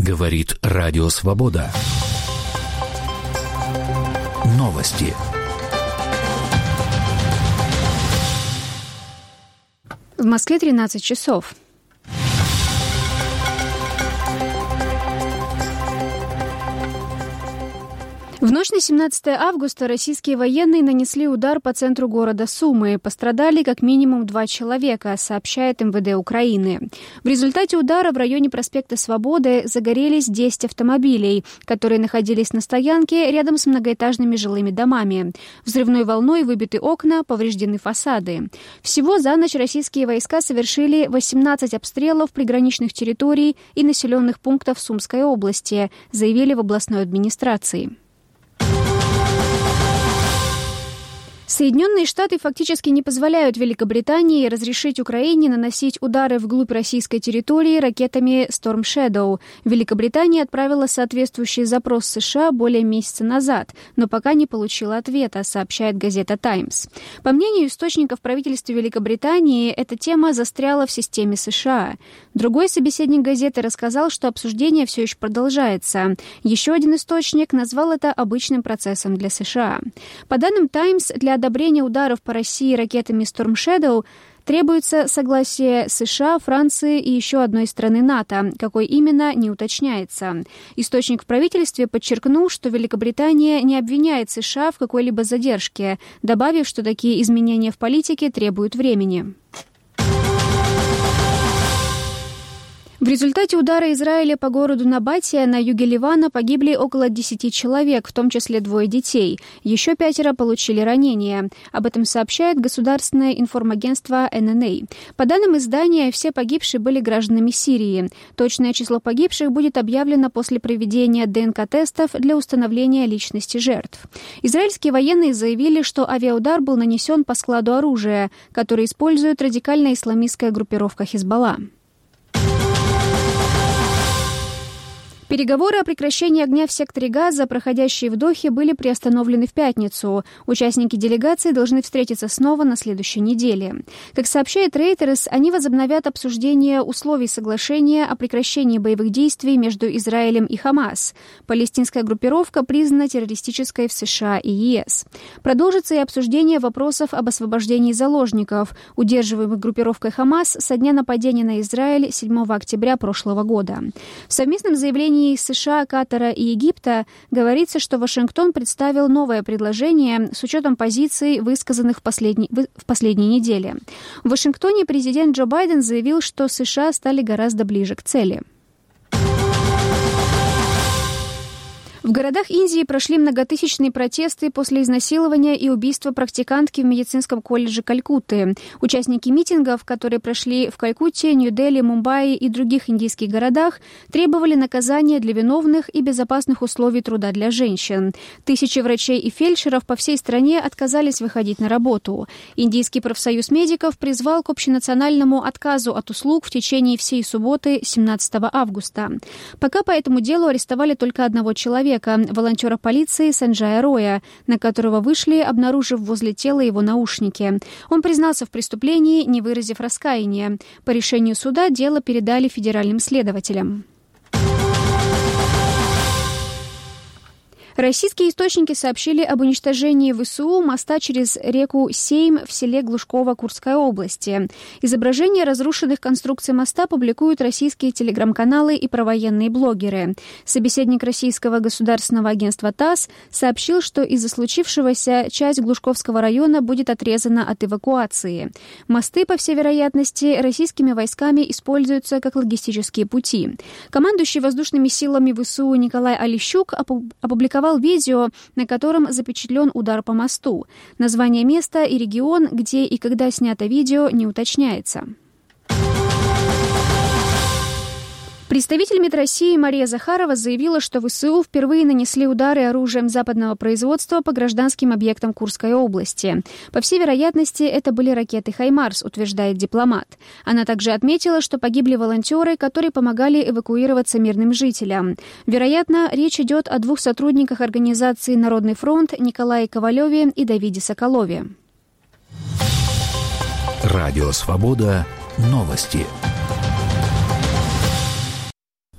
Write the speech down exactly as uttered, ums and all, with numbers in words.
Говорит Радио Свобода. Новости. В Москве тринадцать часов. В ночь на семнадцатое августа российские военные нанесли удар по центру города Сумы. Пострадали как минимум два человека, сообщает эм вэ дэ Украины. В результате удара в районе проспекта Свободы загорелись десять автомобилей, которые находились на стоянке рядом с многоэтажными жилыми домами. Взрывной волной выбиты окна, повреждены фасады. Всего за ночь российские войска совершили восемнадцать обстрелов приграничных территорий и населенных пунктов Сумской области, заявили в областной администрации. Соединенные Штаты фактически не позволяют Великобритании разрешить Украине наносить удары вглубь российской территории ракетами Storm Shadow. Великобритания отправила соответствующий запрос США более месяца назад, но пока не получила ответа, сообщает газета «Таймс». По мнению источников правительства Великобритании, эта тема застряла в системе США. Другой собеседник газеты рассказал, что обсуждение все еще продолжается. Еще один источник назвал это обычным процессом для США. По данным «Таймс», для одобрения ударов по России ракетами Storm Shadow требуется согласие США, Франции и еще одной страны НАТО, какой именно не уточняется. Источник в правительстве подчеркнул, что Великобритания не обвиняет США в какой-либо задержке, добавив, что такие изменения в политике требуют времени. В результате удара Израиля по городу Набатия на юге Ливана погибли около десяти человек, в том числе двое детей. Еще пятеро получили ранения. Об этом сообщает государственное информагентство эн эн эй. По данным издания, все погибшие были гражданами Сирии. Точное число погибших будет объявлено после проведения дэ эн ка-тестов для установления личности жертв. Израильские военные заявили, что авиаудар был нанесен по складу оружия, который использует радикальная исламистская группировка Хизбалла. Переговоры о прекращении огня в секторе Газа, проходящие в Дохе, были приостановлены в пятницу. Участники делегации должны встретиться снова на следующей неделе. Как сообщает Reuters, они возобновят обсуждение условий соглашения о прекращении боевых действий между Израилем и Хамас. Палестинская группировка признана террористической в США и е эс. Продолжится и обсуждение вопросов об освобождении заложников, удерживаемых группировкой Хамас со дня нападения на Израиль седьмого октября прошлого года. В совместном заявлении из США, Катара и Египта говорится, что Вашингтон представил новое предложение с учетом позиций, высказанных в, последней, в последней неделе. В Вашингтоне президент Джо Байден заявил, что США стали гораздо ближе к цели. В городах Индии прошли многотысячные протесты после изнасилования и убийства практикантки в медицинском колледже Калькутты. Участники митингов, которые прошли в Калькутте, Нью-Дели, Мумбаи и других индийских городах, требовали наказания для виновных и безопасных условий труда для женщин. Тысячи врачей и фельдшеров по всей стране отказались выходить на работу. Индийский профсоюз медиков призвал к общенациональному отказу от услуг в течение всей субботы, семнадцатого августа. Пока по этому делу арестовали только одного человека, волонтера полиции Санджая Роя, на которого вышли, обнаружив возле тела его наушники. Он признался в преступлении, не выразив раскаяния. По решению суда дело передали федеральным следователям. Российские источники сообщили об уничтожении вэ эс у моста через реку Сейм в селе Глушково Курской области. Изображения разрушенных конструкций моста публикуют российские телеграм-каналы и провоенные блогеры. Собеседник российского государственного агентства ТАСС сообщил, что из-за случившегося часть Глушковского района будет отрезана от эвакуации. Мосты, по всей вероятности, российскими войсками используются как логистические пути. Командующий воздушными силами вэ эс у Николай Олещук опубликовал видео, на котором запечатлен удар по мосту. Название места и регион, где и когда снято видео, не уточняется. Представитель МИД России Мария Захарова заявила, что вэ эс у впервые нанесли удары оружием западного производства по гражданским объектам Курской области. По всей вероятности, это были ракеты «Хаймарс», утверждает дипломат. Она также отметила, что погибли волонтеры, которые помогали эвакуироваться мирным жителям. Вероятно, речь идет о двух сотрудниках организации «Народный фронт» Николае Ковалеве и Давиде Соколове. Радио «Свобода». Новости.